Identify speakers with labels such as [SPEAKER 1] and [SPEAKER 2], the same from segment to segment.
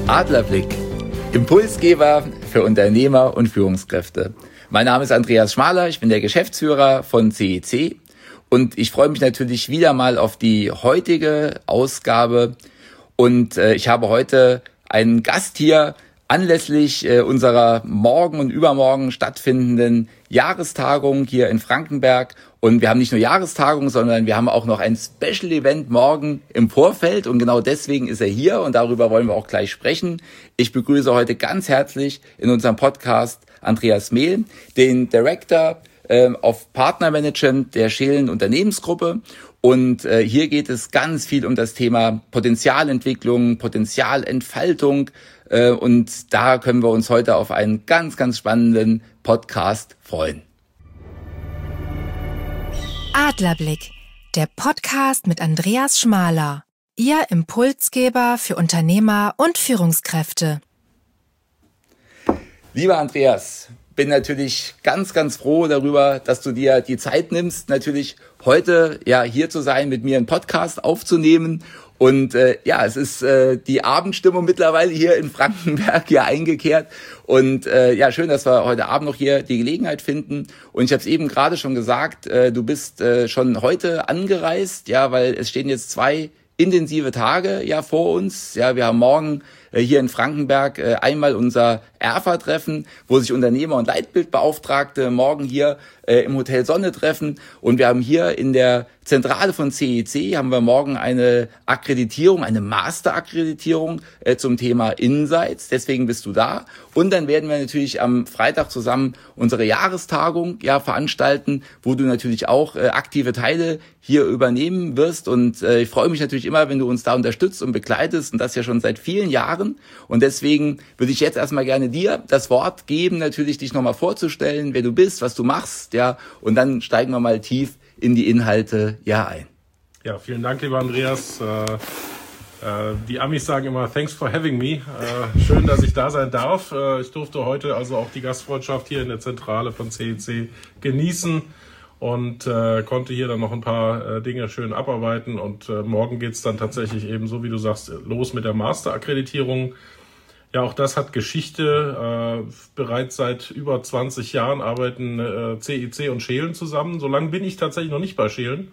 [SPEAKER 1] Adlerblick, Impulsgeber für Unternehmer und Führungskräfte. Mein Name ist Andreas Schmaler, ich bin der Geschäftsführer von CEC und ich freue mich natürlich wieder mal auf die heutige Ausgabe und ich habe heute einen Gast hier anlässlich unserer morgen und übermorgen stattfindenden Jahrestagung hier in Frankenberg. Und wir haben nicht nur Jahrestagung, sondern wir haben auch noch ein Special Event morgen im Vorfeld. Und genau deswegen ist er hier und darüber wollen wir auch gleich sprechen. Ich begrüße heute ganz herzlich in unserem Podcast Andreas Mehl, den Director of Partnermanagement der Scheelen Unternehmensgruppe. Und hier geht es ganz viel um das Thema Potenzialentwicklung, Potenzialentfaltung. Und da können wir uns heute auf einen ganz, ganz spannenden Podcast freuen.
[SPEAKER 2] Adlerblick, der Podcast mit Andreas Schmaler, Ihr Impulsgeber für Unternehmer und Führungskräfte.
[SPEAKER 1] Lieber Andreas, bin natürlich ganz, ganz froh darüber, dass du dir die Zeit nimmst, natürlich heute hier zu sein, mit mir einen Podcast aufzunehmen. Und es ist die Abendstimmung mittlerweile hier in Frankenberg eingekehrt. Und schön, dass wir heute Abend noch hier die Gelegenheit finden. Und ich habe es eben gerade schon gesagt, du bist schon heute angereist, weil es stehen jetzt 2 intensive Tage vor uns. Ja, wir haben morgen hier in Frankenberg einmal unser ERFA-Treffen, wo sich Unternehmer und Leitbildbeauftragte morgen hier im Hotel Sonne treffen. Und wir haben hier in der Zentrale von CEC haben wir morgen eine Akkreditierung, eine Master-Akkreditierung zum Thema Insights. Deswegen bist du da. Und dann werden wir natürlich am Freitag zusammen unsere Jahrestagung veranstalten, wo du natürlich auch aktive Teile hier übernehmen wirst. Und ich freue mich natürlich immer, wenn du uns da unterstützt und begleitest und das ja schon seit vielen Jahren. Und deswegen würde ich jetzt erstmal gerne dir das Wort geben, natürlich dich nochmal vorzustellen, wer du bist, was du machst, und dann steigen wir mal tief in die Inhalte ein.
[SPEAKER 3] Ja, vielen Dank, lieber Andreas. Die Amis sagen immer, thanks for having me. Schön, dass ich da sein darf. Ich durfte heute also auch die Gastfreundschaft hier in der Zentrale von CEC genießen und konnte hier dann noch ein paar Dinge schön abarbeiten. Und morgen geht's dann tatsächlich eben, so wie du sagst, los mit der Master-Akkreditierung. Ja, auch das hat Geschichte. Bereits seit über 20 Jahren arbeiten CEC und Scheelen zusammen. So lange bin ich tatsächlich noch nicht bei Scheelen.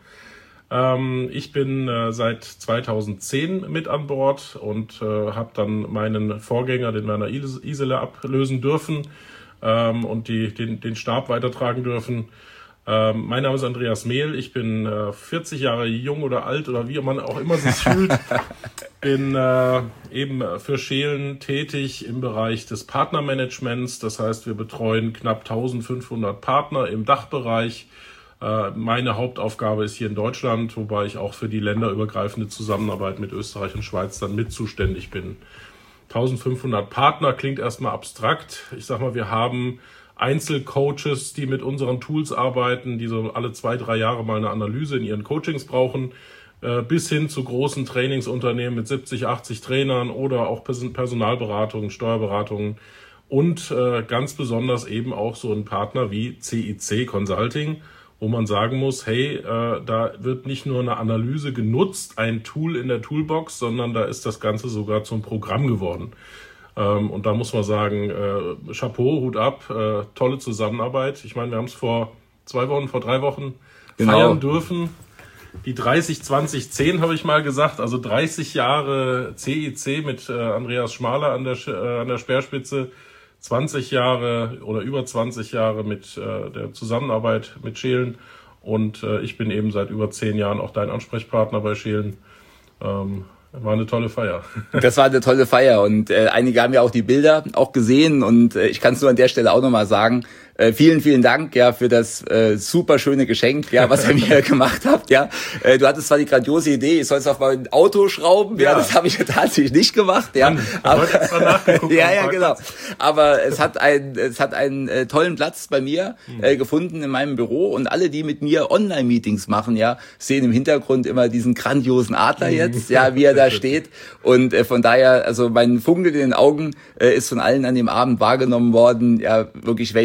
[SPEAKER 3] Ich bin seit 2010 mit an Bord und habe dann meinen Vorgänger, den Werner Isele, ablösen dürfen und den Stab weitertragen dürfen. Mein Name ist Andreas Mehl, ich bin 40 Jahre jung oder alt oder wie man auch immer sich fühlt. Bin eben für Scheelen tätig im Bereich des Partnermanagements. Das heißt, wir betreuen knapp 1500 Partner im Dachbereich. Meine Hauptaufgabe ist hier in Deutschland, wobei ich auch für die länderübergreifende Zusammenarbeit mit Österreich und Schweiz dann mit zuständig bin. 1500 Partner klingt erstmal abstrakt. Ich sag mal, wir haben Einzelcoaches, die mit unseren Tools arbeiten, die so alle 2-3 Jahre mal eine Analyse in ihren Coachings brauchen, bis hin zu großen Trainingsunternehmen mit 70, 80 Trainern oder auch Personalberatungen, Steuerberatungen und ganz besonders eben auch so ein Partner wie CEC Consulting, wo man sagen muss, hey, da wird nicht nur eine Analyse genutzt, ein Tool in der Toolbox, sondern da ist das Ganze sogar zum Programm geworden. Und da muss man sagen, Chapeau, Hut ab, tolle Zusammenarbeit. Ich meine, wir haben es vor 3 Wochen feiern dürfen. Die 30-20-10 habe ich mal gesagt, also 30 Jahre CEC mit Andreas Schmaler an der Speerspitze, 20 Jahre oder über 20 Jahre mit der Zusammenarbeit mit Scheelen und ich bin eben seit über 10 Jahren auch dein Ansprechpartner bei Scheelen. War eine tolle Feier.
[SPEAKER 1] Das war eine tolle Feier und einige haben ja auch die Bilder auch gesehen und ich kann es nur an der Stelle auch nochmal sagen, vielen, vielen Dank für das super schöne Geschenk, was ihr mir gemacht habt. Du hattest zwar die grandiose Idee, ich soll es auf mein Auto schrauben, das habe ich tatsächlich nicht gemacht.
[SPEAKER 3] Aber,
[SPEAKER 1] genau. Aber es hat einen tollen Platz bei mir gefunden in meinem Büro und alle, die mit mir Online-Meetings machen, sehen im Hintergrund immer diesen grandiosen Adler jetzt, wie er da steht. Und von daher, also mein Funkeln in den Augen ist von allen an dem Abend wahrgenommen worden, wirklich welche riesen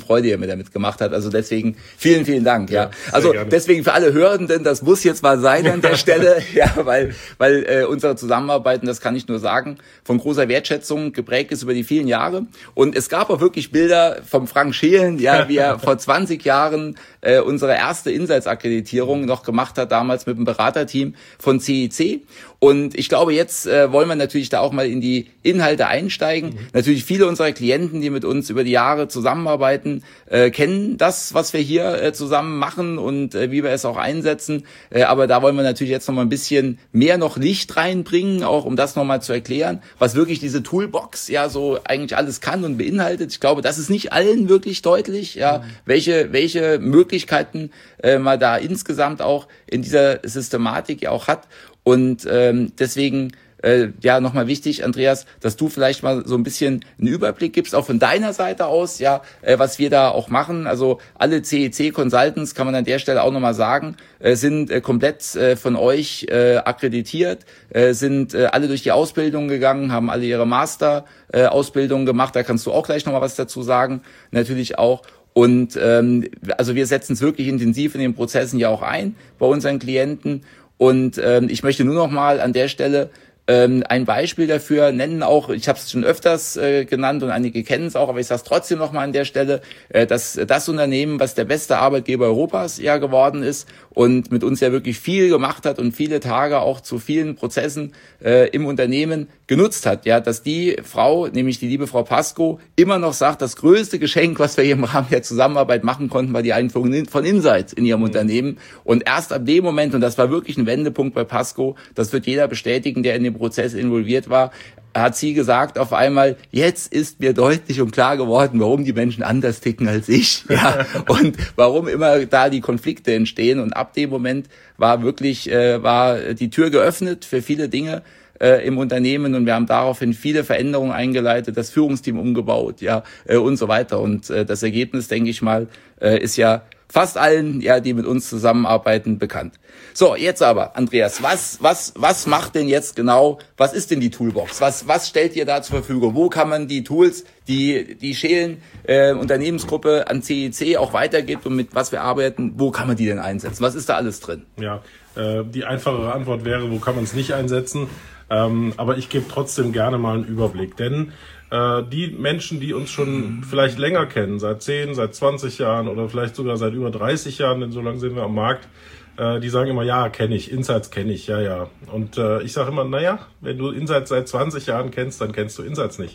[SPEAKER 1] Freude, die er mir damit gemacht hat. Also deswegen vielen, vielen Dank. Ja, also
[SPEAKER 3] gerne.
[SPEAKER 1] deswegen für alle Hörenden, das muss jetzt mal sein an der Stelle, ja, weil unsere Zusammenarbeit, und das kann ich nur sagen, von großer Wertschätzung geprägt ist über die vielen Jahre. Und es gab auch wirklich Bilder vom Frank Schelen, ja, wie er vor 20 Jahren unsere erste Insights-Akkreditierung noch gemacht hat, damals mit dem Beraterteam von CEC. Und ich glaube, jetzt wollen wir natürlich da auch mal in die Inhalte einsteigen. Natürlich viele unserer Klienten, die mit uns über die Jahre zusammenarbeiten, kennen das, was wir hier zusammen machen und wie wir es auch einsetzen. Aber da wollen wir natürlich jetzt noch mal ein bisschen mehr noch Licht reinbringen, auch um das noch mal zu erklären, was wirklich diese Toolbox ja so eigentlich alles kann und beinhaltet. Ich glaube, das ist nicht allen wirklich deutlich, ja, welche Möglichkeiten man da insgesamt auch in dieser Systematik ja auch hat. Und deswegen ja nochmal wichtig, Andreas, dass du vielleicht mal so ein bisschen einen Überblick gibst, auch von deiner Seite aus, ja, was wir da auch machen. Also alle CEC Consultants, kann man an der Stelle auch nochmal sagen, sind komplett von euch akkreditiert, sind alle durch die Ausbildung gegangen, haben alle ihre Master-Ausbildung gemacht. Da kannst du auch gleich nochmal was dazu sagen, natürlich auch. Und also wir setzen es wirklich intensiv in den Prozessen ja auch ein bei unseren Klienten. Und ich möchte nur noch mal an der Stelle ein Beispiel dafür nennen, auch ich habe es schon öfters genannt und einige kennen es auch, aber ich sage es trotzdem noch mal an der Stelle, dass das Unternehmen, was der beste Arbeitgeber Europas ja geworden ist und mit uns ja wirklich viel gemacht hat und viele Tage auch zu vielen Prozessen im Unternehmen genutzt hat, ja, dass die Frau, nämlich die liebe Frau Pasco, immer noch sagt, das größte Geschenk, was wir hier im Rahmen der Zusammenarbeit machen konnten, war die Einführung von Insights in ihrem Unternehmen. Und erst ab dem Moment, und das war wirklich ein Wendepunkt bei Pasco, das wird jeder bestätigen, der in dem Prozess involviert war, hat sie gesagt auf einmal, jetzt ist mir deutlich und klar geworden, warum die Menschen anders ticken als ich, ja, und warum immer da die Konflikte entstehen. Und ab dem Moment war wirklich, war die Tür geöffnet für viele Dinge im Unternehmen, und wir haben daraufhin viele Veränderungen eingeleitet, das Führungsteam umgebaut, ja, und so weiter. Und das Ergebnis, denke ich mal, ist ja fast allen, ja, die mit uns zusammenarbeiten, bekannt. So, jetzt aber, Andreas, was macht denn jetzt genau, was ist denn die Toolbox? Was stellt ihr da zur Verfügung? Wo kann man die Tools, die Schelen Unternehmensgruppe an CEC auch weitergibt und mit was wir arbeiten, wo kann man die denn einsetzen? Was ist da alles drin?
[SPEAKER 3] Ja, die einfachere Antwort wäre, wo kann man es nicht einsetzen? Aber ich gebe trotzdem gerne mal einen Überblick, denn die Menschen, die uns schon vielleicht länger kennen, seit 10, seit 20 Jahren oder vielleicht sogar seit über 30 Jahren, denn so lange sind wir am Markt, die sagen immer, ja, kenne ich, Insights kenne ich, ja. Und ich sage immer, naja, wenn du Insights seit 20 Jahren kennst, dann kennst du Insights nicht.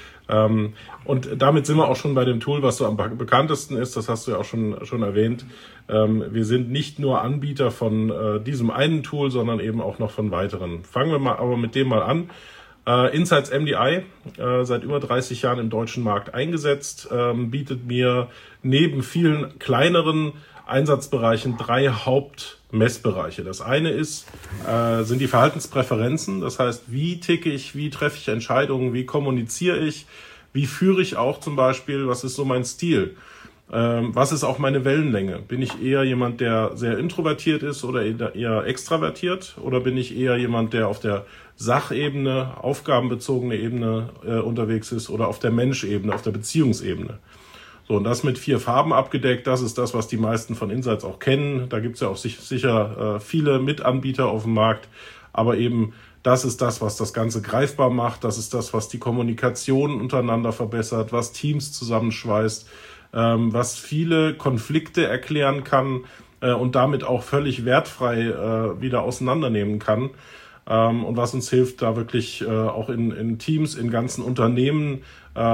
[SPEAKER 3] Und damit sind wir auch schon bei dem Tool, was so am bekanntesten ist, das hast du ja auch schon erwähnt. Wir sind nicht nur Anbieter von diesem einen Tool, sondern eben auch noch von weiteren. Fangen wir mal aber mit dem mal an. Insights MDI, seit über 30 Jahren im deutschen Markt eingesetzt, bietet mir neben vielen kleineren Einsatzbereichen 3 Hauptmessbereiche. Das eine sind die Verhaltenspräferenzen, das heißt, wie ticke ich, wie treffe ich Entscheidungen, wie kommuniziere ich, wie führe ich auch zum Beispiel, was ist so mein Stil, was ist auch meine Wellenlänge. Bin ich eher jemand, der sehr introvertiert ist oder eher extravertiert, oder bin ich eher jemand, der auf der Sachebene, aufgabenbezogene Ebene unterwegs ist, oder auf der Menschebene, auf der Beziehungsebene. So, und das mit 4 Farben abgedeckt, das ist das, was die meisten von Insights auch kennen. Da gibt es ja auch sicher viele Mitanbieter auf dem Markt, aber eben das ist das, was das Ganze greifbar macht, das ist das, was die Kommunikation untereinander verbessert, was Teams zusammenschweißt, was viele Konflikte erklären kann und damit auch völlig wertfrei wieder auseinandernehmen kann. Und was uns hilft, da wirklich auch in Teams, in ganzen Unternehmen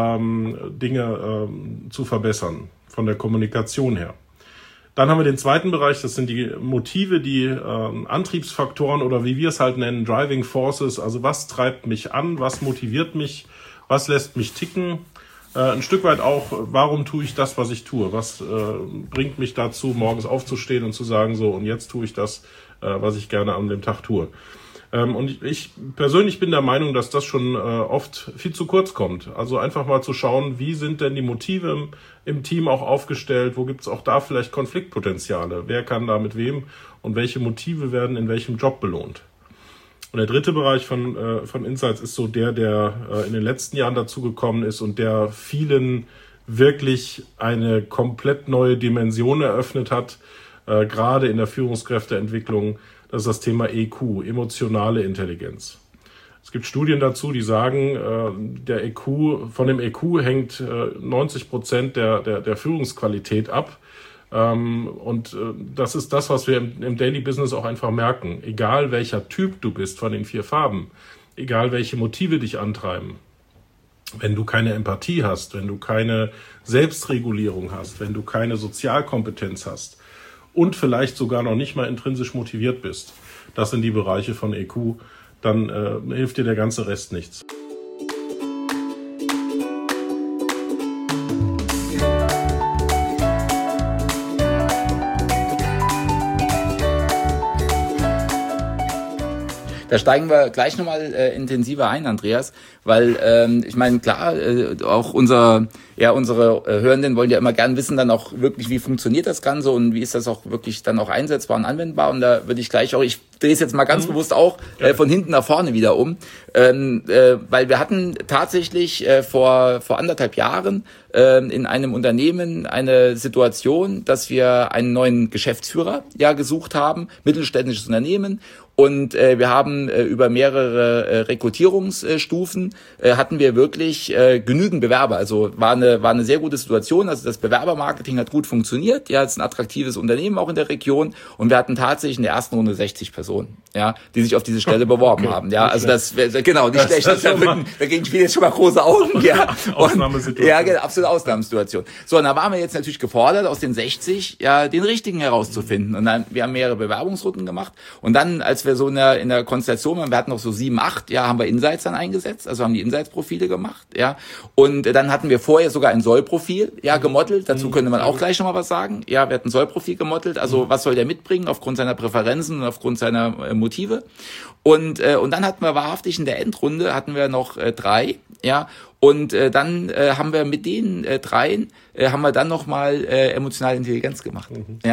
[SPEAKER 3] Dinge zu verbessern, von der Kommunikation her. Dann haben wir den zweiten Bereich, das sind die Motive, die Antriebsfaktoren oder wie wir es halt nennen, Driving Forces, also was treibt mich an, was motiviert mich, was lässt mich ticken. Ein Stück weit auch, warum tue ich das, was ich tue? Was bringt mich dazu, morgens aufzustehen und zu sagen, so, und jetzt tue ich das, was ich gerne an dem Tag tue. Und ich persönlich bin der Meinung, dass das schon oft viel zu kurz kommt. Also einfach mal zu schauen, wie sind denn die Motive im Team auch aufgestellt? Wo gibt es auch da vielleicht Konfliktpotenziale? Wer kann da mit wem und welche Motive werden in welchem Job belohnt? Und der dritte Bereich von Insights ist so der in den letzten Jahren dazugekommen ist und der vielen wirklich eine komplett neue Dimension eröffnet hat, gerade in der Führungskräfteentwicklung. Das ist das Thema EQ, emotionale Intelligenz. Es gibt Studien dazu, die sagen, von dem EQ hängt 90% der Führungsqualität ab. Und das ist das, was wir im Daily Business auch einfach merken. Egal welcher Typ du bist von den 4 Farben, egal welche Motive dich antreiben, wenn du keine Empathie hast, wenn du keine Selbstregulierung hast, wenn du keine Sozialkompetenz hast und vielleicht sogar noch nicht mal intrinsisch motiviert bist, das sind die Bereiche von EQ, dann hilft dir der ganze Rest nichts.
[SPEAKER 1] Da steigen wir gleich nochmal intensiver ein, Andreas, weil ich meine, klar, auch unsere Hörenden wollen ja immer gern wissen dann auch wirklich, wie funktioniert das Ganze und wie ist das auch wirklich dann auch einsetzbar und anwendbar. Und da würde ich gleich auch, ich drehe es jetzt mal ganz bewusst auch von hinten nach vorne wieder um, weil wir hatten tatsächlich vor 1,5 Jahren in einem Unternehmen eine Situation, dass wir einen neuen Geschäftsführer gesucht haben, mittelständisches Unternehmen. Und wir haben über mehrere Rekrutierungsstufen hatten wir wirklich genügend Bewerber. Also war eine sehr gute Situation. Also das Bewerbermarketing hat gut funktioniert. Ja, es ist ein attraktives Unternehmen auch in der Region. Und wir hatten tatsächlich in der ersten Runde 60 Personen, die sich auf diese Stelle beworben haben. Ja, also das genau nicht schlecht. Da gingen viele jetzt schon mal große Augen. Ja, Ausnahmesituation. Ja, genau, absolute Ausnahmesituation. So, und da waren wir jetzt natürlich gefordert, aus den 60 den richtigen herauszufinden. Und dann wir haben mehrere Bewerbungsrunden gemacht. Und dann, als wir so in der Konstellation waren, wir hatten noch so 7, 8, haben wir Insights dann eingesetzt, also haben die Insights-Profile gemacht, und dann hatten wir vorher sogar ein Soll-Profil, gemodelt, dazu könnte man auch gleich nochmal was sagen, wir hatten ein Soll-Profil gemodelt, also was soll der mitbringen aufgrund seiner Präferenzen und aufgrund seiner Motive und dann hatten wir wahrhaftig in der Endrunde, hatten wir noch 3, und dann haben wir mit den 3 haben wir dann nochmal emotionale Intelligenz gemacht,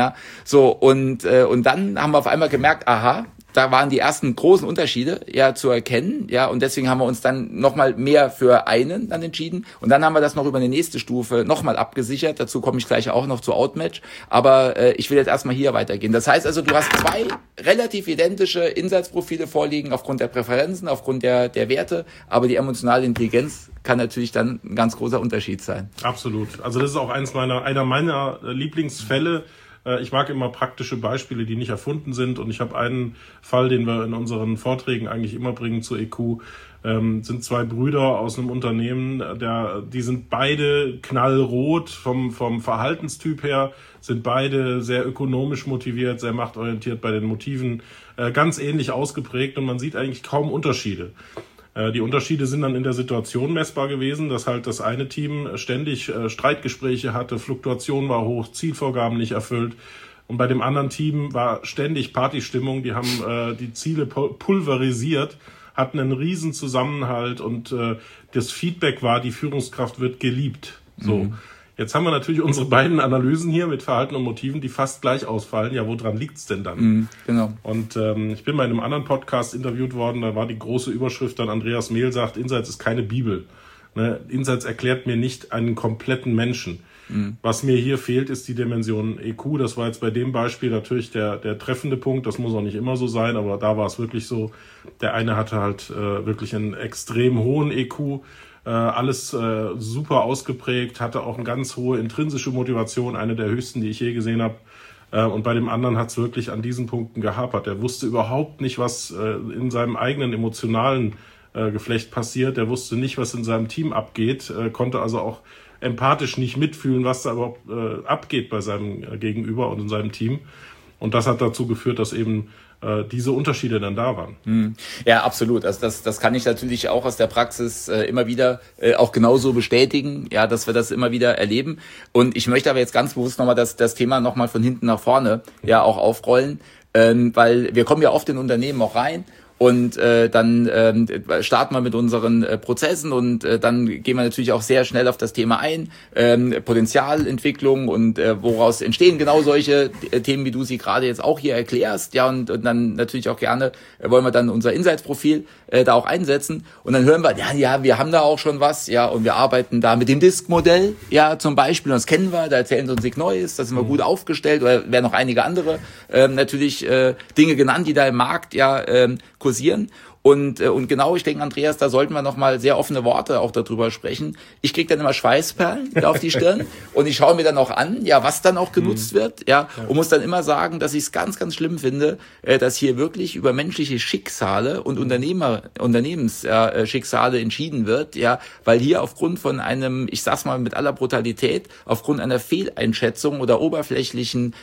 [SPEAKER 1] so und dann haben wir auf einmal gemerkt, aha, da waren die ersten großen Unterschiede zu erkennen, und deswegen haben wir uns dann nochmal mehr für einen dann entschieden und dann haben wir das noch über eine nächste Stufe nochmal abgesichert, dazu komme ich gleich auch noch zu Outmatch, aber ich will jetzt erstmal hier weitergehen. Das heißt also, du hast 2 relativ identische Insights-Profile vorliegen aufgrund der Präferenzen, aufgrund der Werte, aber die emotionale Intelligenz kann natürlich dann ein ganz großer Unterschied sein.
[SPEAKER 3] Absolut. Also das ist auch einer meiner Lieblingsfälle. Ich mag immer praktische Beispiele, die nicht erfunden sind. Und ich habe einen Fall, den wir in unseren Vorträgen eigentlich immer bringen zu EQ. Sind 2 Brüder aus einem Unternehmen, die sind beide knallrot vom Verhaltenstyp her, sind beide sehr ökonomisch motiviert, sehr machtorientiert bei den Motiven, ganz ähnlich ausgeprägt und man sieht eigentlich kaum Unterschiede. Die Unterschiede sind dann in der Situation messbar gewesen, dass halt das eine Team ständig Streitgespräche hatte, Fluktuation war hoch, Zielvorgaben nicht erfüllt. Und bei dem anderen Team war ständig Partystimmung, die haben die Ziele pulverisiert, hatten einen riesen Zusammenhalt und das Feedback war, die Führungskraft wird geliebt. So. Jetzt haben wir natürlich unsere beiden Analysen hier mit Verhalten und Motiven, die fast gleich ausfallen. Ja, woran liegt's denn dann?
[SPEAKER 1] Genau.
[SPEAKER 3] Und ich bin bei einem anderen Podcast interviewt worden, da war die große Überschrift dann, Andreas Mehl sagt, Insights ist keine Bibel. Ne? Insights erklärt mir nicht einen kompletten Menschen. Was mir hier fehlt, ist die Dimension EQ. Das war jetzt bei dem Beispiel natürlich der treffende Punkt. Das muss auch nicht immer so sein, aber da war es wirklich so. Der eine hatte halt wirklich einen extrem hohen EQ. Alles super ausgeprägt, hatte auch eine ganz hohe intrinsische Motivation, eine der höchsten, die ich je gesehen habe. Und bei dem anderen hat es wirklich an diesen Punkten gehapert. Er wusste überhaupt nicht, was in seinem eigenen emotionalen Geflecht passiert. Er wusste nicht, was in seinem Team abgeht, konnte also auch empathisch nicht mitfühlen, was da überhaupt abgeht bei seinem Gegenüber und in seinem Team. Und das hat dazu geführt, dass eben diese Unterschiede dann da waren.
[SPEAKER 1] Ja, absolut. Also das kann ich natürlich auch aus der Praxis immer wieder auch genauso bestätigen, dass wir das immer wieder erleben. Und ich möchte aber jetzt ganz bewusst nochmal das Thema nochmal von hinten nach vorne auch aufrollen, weil wir kommen ja oft in Unternehmen auch rein Und dann starten wir mit unseren Prozessen und dann gehen wir natürlich auch sehr schnell auf das Thema ein, Potenzialentwicklung und woraus entstehen genau solche Themen, wie du sie gerade jetzt auch hier erklärst. Ja, und dann natürlich auch gerne wollen wir dann unser Insights-Profil da auch einsetzen. Und dann hören wir, ja, wir haben da auch schon was, ja, und wir arbeiten da mit dem Disk-Modell, ja, zum Beispiel, und das kennen wir, da erzählen sie uns nichts Neues, da sind wir gut aufgestellt, oder werden noch einige andere natürlich Dinge genannt, die da im Markt ja kursieren. Und genau, ich denke, Andreas, da sollten wir nochmal sehr offene Worte auch darüber sprechen. Ich kriege dann immer Schweißperlen auf die Stirn und ich schaue mir dann auch an, ja, was dann auch genutzt wird, ja, und muss dann immer sagen, dass ich es ganz, ganz schlimm finde, dass hier wirklich über menschliche Schicksale und Unternehmensschicksale entschieden wird, ja, weil hier aufgrund von einem, ich sag's mal mit aller Brutalität, aufgrund einer Fehleinschätzung oder oberflächlichen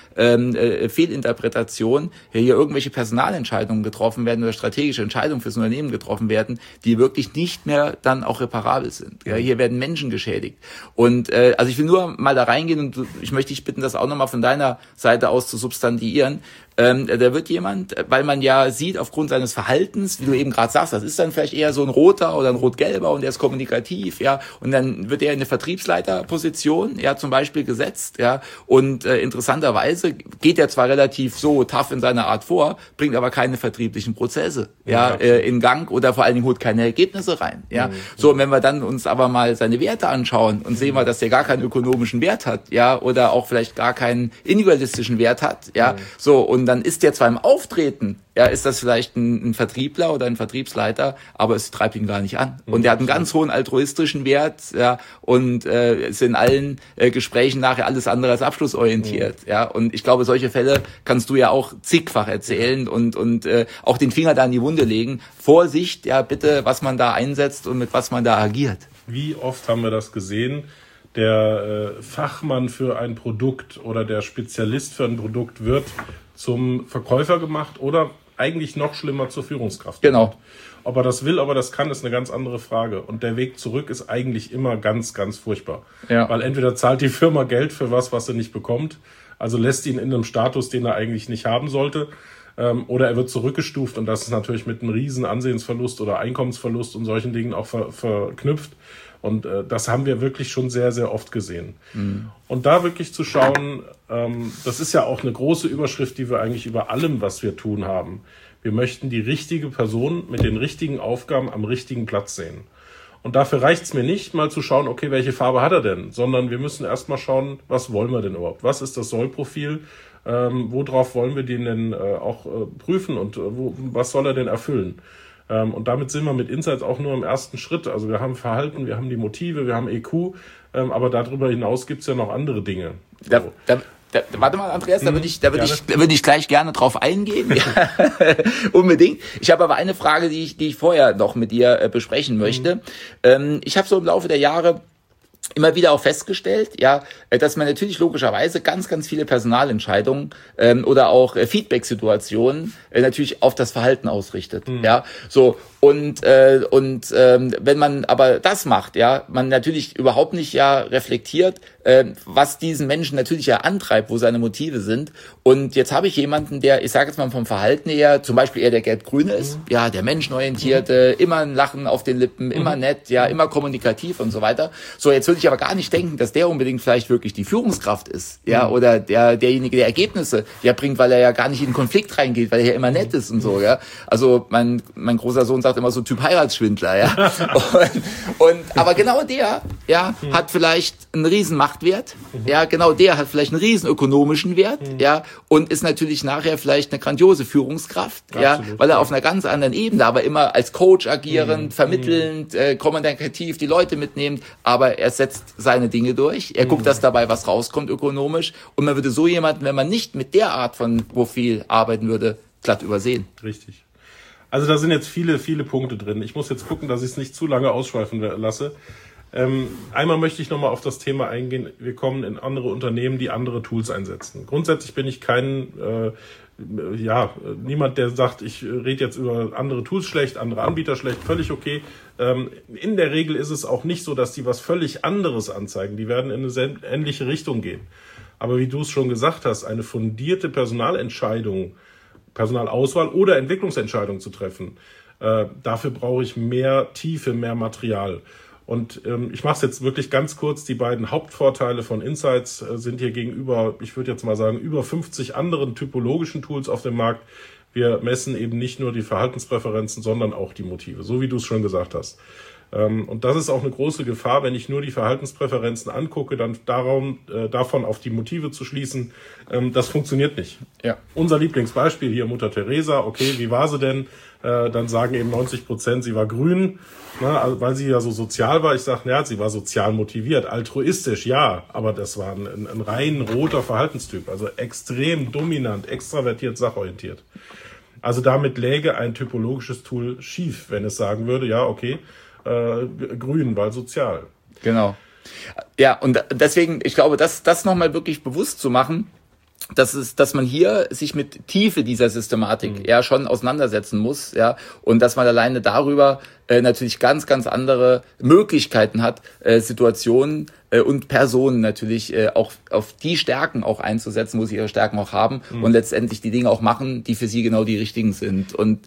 [SPEAKER 1] Fehlinterpretation hier irgendwelche Personalentscheidungen getroffen werden oder strategische Entscheidungen fürs Unternehmen getroffen werden, die wirklich nicht mehr dann auch reparabel sind. Ja, hier werden Menschen geschädigt. Und also ich will nur mal da reingehen und ich möchte dich bitten, das auch nochmal von deiner Seite aus zu substantiieren. Da wird jemand, weil man ja sieht, aufgrund seines Verhaltens, wie du eben gerade sagst, das ist dann vielleicht eher so ein roter oder ein rot-gelber und der ist kommunikativ, ja, und dann wird er in eine Vertriebsleiterposition, ja, zum Beispiel gesetzt, ja, und interessanterweise geht er zwar relativ so tough in seiner Art vor, bringt aber keine vertrieblichen Prozesse, ja, in Gang oder vor allen Dingen holt keine Ergebnisse rein, ja. So, und wenn wir dann uns aber mal seine Werte anschauen und sehen wir, dass der gar keinen ökonomischen Wert hat, ja, oder auch vielleicht gar keinen individualistischen Wert hat, ja, so, und dann ist der zwar im Auftreten, ja, ist das vielleicht ein Vertriebler oder ein Vertriebsleiter, aber es treibt ihn gar nicht an. Und der hat einen ganz hohen altruistischen Wert, ja, und ist in allen Gesprächen nachher alles andere als abschlussorientiert, ja. Und ich glaube, solche Fälle kannst du ja auch zigfach erzählen und auch den Finger da in die Wunde legen. Vorsicht, ja, bitte, was man da einsetzt und mit was man da agiert.
[SPEAKER 3] Wie oft haben wir das gesehen? Der Fachmann für ein Produkt oder der Spezialist für ein Produkt wird zum Verkäufer gemacht oder eigentlich noch schlimmer zur Führungskraft.
[SPEAKER 1] Genau.
[SPEAKER 3] Ob er das will, ob er das kann, ist eine ganz andere Frage. Und der Weg zurück ist eigentlich immer ganz, ganz furchtbar. Ja. Weil entweder zahlt die Firma Geld für was sie nicht bekommt, also lässt ihn in einem Status, den er eigentlich nicht haben sollte, oder er wird zurückgestuft und das ist natürlich mit einem riesen Ansehensverlust oder Einkommensverlust und solchen Dingen auch verknüpft. Und das haben wir wirklich schon sehr, sehr oft gesehen. Mhm. Und da wirklich zu schauen, das ist ja auch eine große Überschrift, die wir eigentlich über allem, was wir tun, haben. Wir möchten die richtige Person mit den richtigen Aufgaben am richtigen Platz sehen. Und dafür reicht es mir nicht, mal zu schauen, okay, welche Farbe hat er denn? Sondern wir müssen erst mal schauen, was wollen wir denn überhaupt? Was ist das Sollprofil? Worauf wollen wir den denn auch prüfen und was soll er denn erfüllen? Und damit sind wir mit Insights auch nur im ersten Schritt. Also wir haben Verhalten, wir haben die Motive, wir haben EQ, aber darüber hinaus gibt es ja noch andere Dinge. So.
[SPEAKER 1] Warte mal, Andreas, da würde ich gleich gerne drauf eingehen. Ja, unbedingt. Ich habe aber eine Frage, die ich vorher noch mit dir besprechen möchte. Ich habe so im Laufe der Jahre immer wieder auch festgestellt, ja, dass man natürlich logischerweise ganz, ganz viele Personalentscheidungen oder auch Feedback-Situationen natürlich auf das Verhalten ausrichtet. Ja, so. Und wenn man aber das macht, ja, man natürlich überhaupt nicht ja reflektiert, was diesen Menschen natürlich ja antreibt, wo seine Motive sind. Und jetzt habe ich jemanden, der, ich sage jetzt mal vom Verhalten her, zum Beispiel eher der Gelb-Grüne ist, ja, der menschenorientierte, immer ein Lachen auf den Lippen, immer nett, ja, immer kommunikativ und so weiter. So, jetzt würde ich aber gar nicht denken, dass der unbedingt vielleicht wirklich die Führungskraft ist, ja, oder derjenige, der Ergebnisse bringt, weil er ja gar nicht in den Konflikt reingeht, weil er ja immer nett ist und so, ja. Also mein großer Sohn sagt immer so Typ Heiratsschwindler, ja. Aber genau der, ja, hat vielleicht einen riesen Machtwert, ja, genau der hat vielleicht einen riesen ökonomischen Wert, ja, und ist natürlich nachher vielleicht eine grandiose Führungskraft, ja, weil er auf einer ganz anderen Ebene, aber immer als Coach agierend, vermittelnd, kommunikativ die Leute mitnehmend, aber er setzt seine Dinge durch, er guckt, dass dabei was rauskommt ökonomisch und man würde so jemanden, wenn man nicht mit der Art von Profil arbeiten würde, glatt übersehen.
[SPEAKER 3] Richtig. Also da sind jetzt viele, viele Punkte drin. Ich muss jetzt gucken, dass ich es nicht zu lange ausschweifen lasse. Einmal möchte ich nochmal auf das Thema eingehen. Wir kommen in andere Unternehmen, die andere Tools einsetzen. Grundsätzlich bin ich niemand, der sagt, ich rede jetzt über andere Tools schlecht, andere Anbieter schlecht, völlig okay. In der Regel ist es auch nicht so, dass die was völlig anderes anzeigen. Die werden in eine ähnliche Richtung gehen. Aber wie du es schon gesagt hast, eine fundierte Personalentscheidung Personalauswahl oder Entwicklungsentscheidungen zu treffen. Dafür brauche ich mehr Tiefe, mehr Material. Und ich mache es jetzt wirklich ganz kurz. Die beiden Hauptvorteile von Insights sind hier gegenüber, ich würde jetzt mal sagen, über 50 anderen typologischen Tools auf dem Markt. Wir messen eben nicht nur die Verhaltenspräferenzen, sondern auch die Motive, so wie du es schon gesagt hast. Und das ist auch eine große Gefahr, wenn ich nur die Verhaltenspräferenzen angucke, dann davon auf die Motive zu schließen, das funktioniert nicht. Ja. Unser Lieblingsbeispiel hier, Mutter Teresa, okay, wie war sie denn? Dann sagen eben 90%, sie war grün, weil sie ja so sozial war. Ich sage, ja, sie war sozial motiviert, altruistisch, ja, aber das war ein rein roter Verhaltenstyp, also extrem dominant, extravertiert, sachorientiert. Also damit läge ein typologisches Tool schief, wenn es sagen würde, ja, okay, grün, weil sozial.
[SPEAKER 1] Genau. Ja, und deswegen, ich glaube, das nochmal wirklich bewusst zu machen, dass man hier sich mit Tiefe dieser Systematik ja schon auseinandersetzen muss, ja, und dass man alleine darüber natürlich ganz, ganz andere Möglichkeiten hat, Situationen und Personen natürlich auch auf die Stärken auch einzusetzen, wo sie ihre Stärken auch haben und letztendlich die Dinge auch machen, die für sie genau die richtigen sind. Und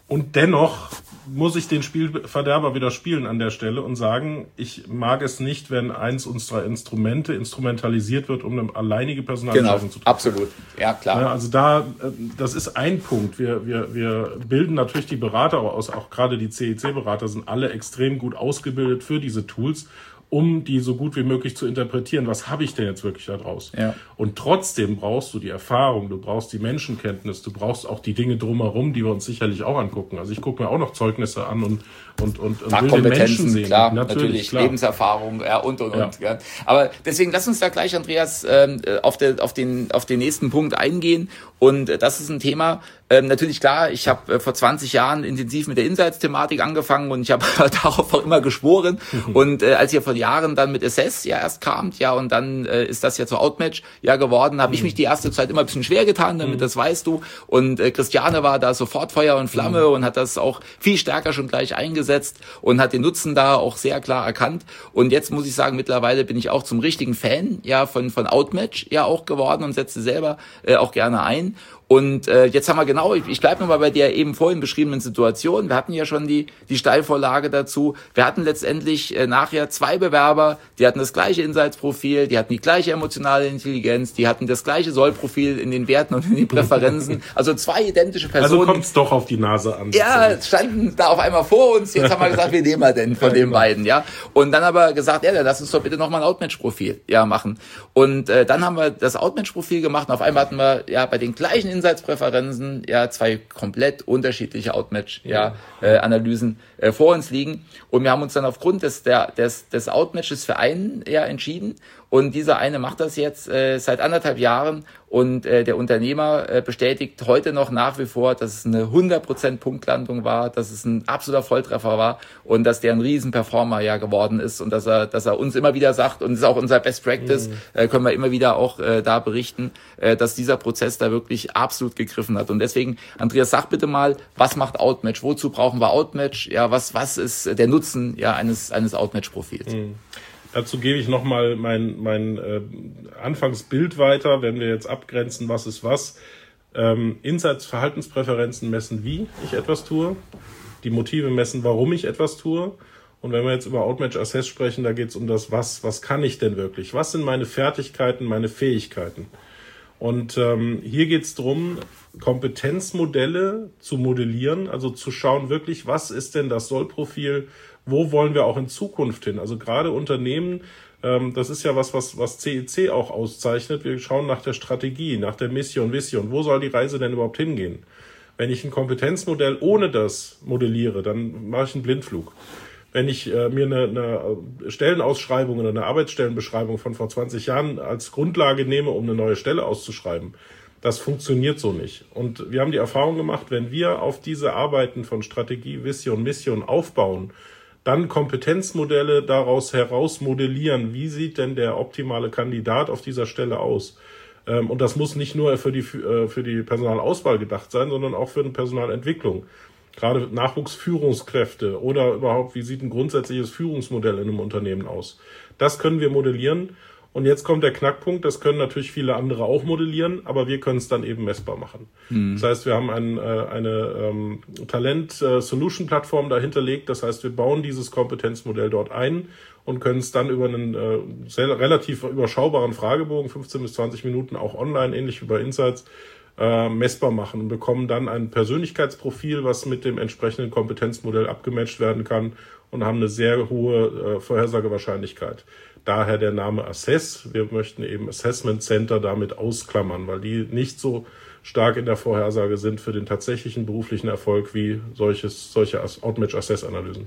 [SPEAKER 3] dennoch muss ich den Spielverderber wieder spielen an der Stelle und sagen, ich mag es nicht, wenn eins unserer Instrumente instrumentalisiert wird, um eine alleinige Personalentscheidung zu treffen.
[SPEAKER 1] Absolut. Ja, klar.
[SPEAKER 3] Ja, also das ist ein Punkt. Wir bilden natürlich die Berater aus, auch gerade die CEC-Berater sind alle extrem gut ausgebildet für diese Tools, um die so gut wie möglich zu interpretieren. Was habe ich denn jetzt wirklich da draus? Ja. Und trotzdem brauchst du die Erfahrung, du brauchst die Menschenkenntnis, du brauchst auch die Dinge drumherum, die wir uns sicherlich auch angucken. Also ich gucke mir auch noch Zeugnisse an und will den Menschen sehen.
[SPEAKER 1] Klar, natürlich klar. Lebenserfahrung, ja, und. Ja. Aber deswegen lass uns da gleich, Andreas, auf den nächsten Punkt eingehen. Und das ist ein Thema, natürlich klar, ich habe vor 20 Jahren intensiv mit der Insights-Thematik angefangen und ich habe darauf auch immer geschworen. Und als ihr vor Jahren dann mit Assess ja erst kamt, ja, und dann ist das ja zu Outmatch ja geworden, habe ich mich die erste Zeit immer ein bisschen schwer getan, damit das weißt du. Und Christiane war da sofort Feuer und Flamme und hat das auch viel stärker schon gleich eingesetzt und hat den Nutzen da auch sehr klar erkannt. Und jetzt muss ich sagen, mittlerweile bin ich auch zum richtigen Fan ja von Outmatch ja auch geworden und setze selber auch gerne ein. Und jetzt haben wir genau, ich bleibe nochmal bei der eben vorhin beschriebenen Situation. Wir hatten ja schon die Steilvorlage dazu. Wir hatten letztendlich nachher 2 Bewerber, die hatten das gleiche Insights-Profil, die hatten die gleiche emotionale Intelligenz, die hatten das gleiche Soll-Profil in den Werten und in den Präferenzen. Also 2 identische Personen.
[SPEAKER 3] Also kommt's doch auf die Nase an.
[SPEAKER 1] Ja, standen da auf einmal vor uns. Jetzt haben wir gesagt, wir nehmen wir denn von den beiden, ja. Und dann aber gesagt, ja, dann lass uns doch bitte nochmal ein Outmatch-Profil machen. Und dann haben wir das Outmatch-Profil gemacht und auf einmal hatten wir ja bei den gleichen Insights-Präferenzen ja 2 komplett unterschiedliche Outmatch-Analysen vor uns liegen. Und wir haben uns dann aufgrund des Outmatches für einen entschieden. Und dieser eine macht das jetzt seit 1,5 Jahren und der Unternehmer bestätigt heute noch nach wie vor, dass es eine 100% Punktlandung war, dass es ein absoluter Volltreffer war und dass der ein Riesenperformer ja geworden ist und dass er uns immer wieder sagt, und das ist auch unser Best Practice, können wir immer wieder auch da berichten, dass dieser Prozess da wirklich absolut gegriffen hat. Und deswegen, Andreas, sag bitte mal, was macht Outmatch? Wozu brauchen wir Outmatch? Ja, was ist der Nutzen ja eines Outmatch-Profils?
[SPEAKER 3] Dazu gebe ich nochmal mein Anfangsbild weiter, wenn wir jetzt abgrenzen, was ist was. Insights-Verhaltenspräferenzen messen, wie ich etwas tue. Die Motive messen, warum ich etwas tue. Und wenn wir jetzt über Outmatch Assess sprechen, da geht es um das was kann ich denn wirklich? Was sind meine Fertigkeiten, meine Fähigkeiten? Und hier geht es darum, Kompetenzmodelle zu modellieren, also zu schauen wirklich, was ist denn das Soll-Profil, wo wollen wir auch in Zukunft hin? Also gerade Unternehmen, das ist ja was CEC auch auszeichnet. Wir schauen nach der Strategie, nach der Mission, Vision. Wo soll die Reise denn überhaupt hingehen? Wenn ich ein Kompetenzmodell ohne das modelliere, dann mache ich einen Blindflug. Wenn ich mir eine Stellenausschreibung oder eine Arbeitsstellenbeschreibung von vor 20 Jahren als Grundlage nehme, um eine neue Stelle auszuschreiben, das funktioniert so nicht. Und wir haben die Erfahrung gemacht, wenn wir auf diese Arbeiten von Strategie, Vision, Mission aufbauen, dann Kompetenzmodelle daraus heraus modellieren, wie sieht denn der optimale Kandidat auf dieser Stelle aus? Und das muss nicht nur für die Personalauswahl gedacht sein, sondern auch für die Personalentwicklung. Gerade Nachwuchsführungskräfte oder überhaupt, wie sieht ein grundsätzliches Führungsmodell in einem Unternehmen aus? Das können wir modellieren Und jetzt kommt der Knackpunkt, das können natürlich viele andere auch modellieren, aber wir können es dann eben messbar machen. Das heißt, wir haben eine Talent-Solution-Plattform dahinterlegt. Das heißt, wir bauen dieses Kompetenzmodell dort ein und können es dann über einen relativ überschaubaren Fragebogen, 15 bis 20 Minuten, auch online, ähnlich wie bei Insights, messbar machen und bekommen dann ein Persönlichkeitsprofil, was mit dem entsprechenden Kompetenzmodell abgematcht werden kann und haben eine sehr hohe Vorhersagewahrscheinlichkeit. Daher der Name Assess. Wir möchten eben Assessment Center damit ausklammern, weil die nicht so stark in der Vorhersage sind für den tatsächlichen beruflichen Erfolg wie solche Outmatch-Assess-Analysen.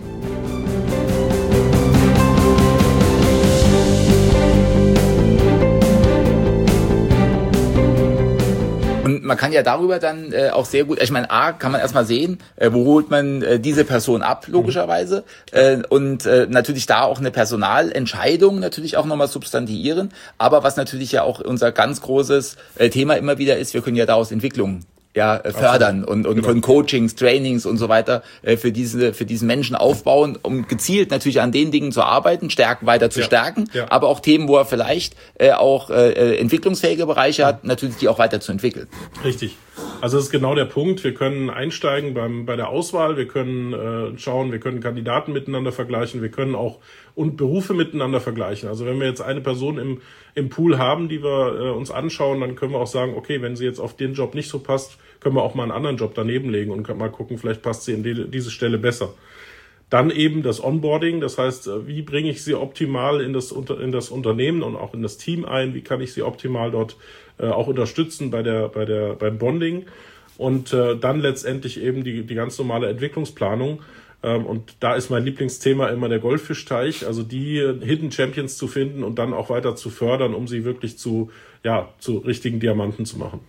[SPEAKER 1] Und man kann ja darüber dann auch sehr gut, ich meine, kann man erstmal sehen, wo holt man diese Person ab, logischerweise, und natürlich da auch eine Personalentscheidung natürlich auch nochmal substantiieren, aber was natürlich ja auch unser ganz großes Thema immer wieder ist, wir können ja daraus Entwicklungen fördern und können Coachings, Trainings und so weiter für diesen Menschen aufbauen, um gezielt natürlich an den Dingen zu arbeiten, weiter zu stärken, aber auch Themen, wo er vielleicht auch entwicklungsfähige Bereiche hat, natürlich die auch weiterzuentwickeln.
[SPEAKER 3] Richtig. Also das ist genau der Punkt. Wir können einsteigen bei der Auswahl, wir können schauen, wir können Kandidaten miteinander vergleichen, wir können auch Berufe miteinander vergleichen. Also wenn wir jetzt eine Person im Pool haben, die wir uns anschauen, dann können wir auch sagen, okay, wenn sie jetzt auf den Job nicht so passt, können wir auch mal einen anderen Job daneben legen und mal gucken, vielleicht passt sie in diese Stelle besser. Dann eben das Onboarding, das heißt, wie bringe ich sie optimal in das Unternehmen und auch in das Team ein, wie kann ich sie optimal dort auch unterstützen beim Bonding und dann letztendlich eben die ganz normale Entwicklungsplanung. Und da ist mein Lieblingsthema immer der Goldfischteich, also die Hidden Champions zu finden und dann auch weiter zu fördern, um sie wirklich zu richtigen Diamanten zu machen.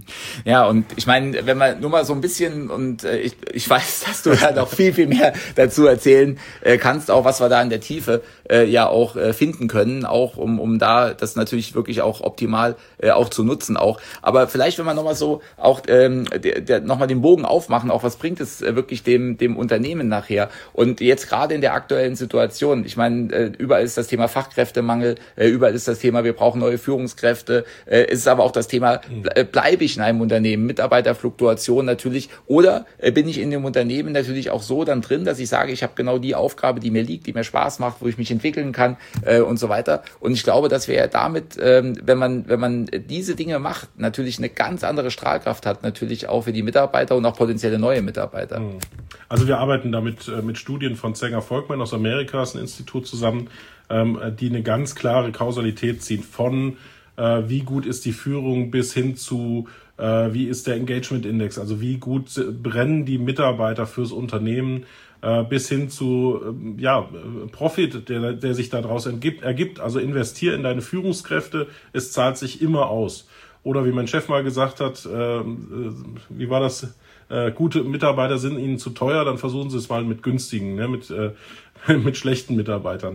[SPEAKER 1] Ja, und ich meine, wenn man nur mal so ein bisschen, und ich weiß, dass du da noch viel, viel mehr dazu erzählen kannst, auch was wir da in der Tiefe auch finden können, auch um da das natürlich wirklich auch optimal auch zu nutzen auch. Aber vielleicht, wenn wir nochmal so auch nochmal den Bogen aufmachen, auch was bringt es wirklich dem Unternehmen nachher? Und jetzt gerade in der aktuellen Situation, ich meine, überall ist das Thema Fachkräftemangel, überall ist das Thema, wir brauchen neue Führungskräfte, es ist aber auch das Thema, bleibe ich in einem Unternehmen, Mitarbeiterfluktuation natürlich, oder bin ich in dem Unternehmen natürlich auch so dann drin, dass ich sage, ich habe genau die Aufgabe, die mir liegt, die mir Spaß macht, wo ich mich entwickeln kann und so weiter. Und ich glaube, dass wir ja damit, wenn man diese Dinge macht, natürlich eine ganz andere Strahlkraft hat, natürlich auch für die Mitarbeiter und auch potenzielle neue Mitarbeiter.
[SPEAKER 3] Also wir arbeiten damit mit Studien von Sanger-Folkman aus Amerika, ist ein Institut zusammen, die eine ganz klare Kausalität ziehen von wie gut ist die Führung bis hin zu, wie ist der Engagement-Index, also wie gut brennen die Mitarbeiter fürs Unternehmen, bis hin zu Profit, der sich daraus ergibt. Also investier in deine Führungskräfte, es zahlt sich immer aus. Oder wie mein Chef mal gesagt hat, wie war das? Gute Mitarbeiter sind ihnen zu teuer, dann versuchen sie es mal mit günstigen, mit schlechten Mitarbeitern.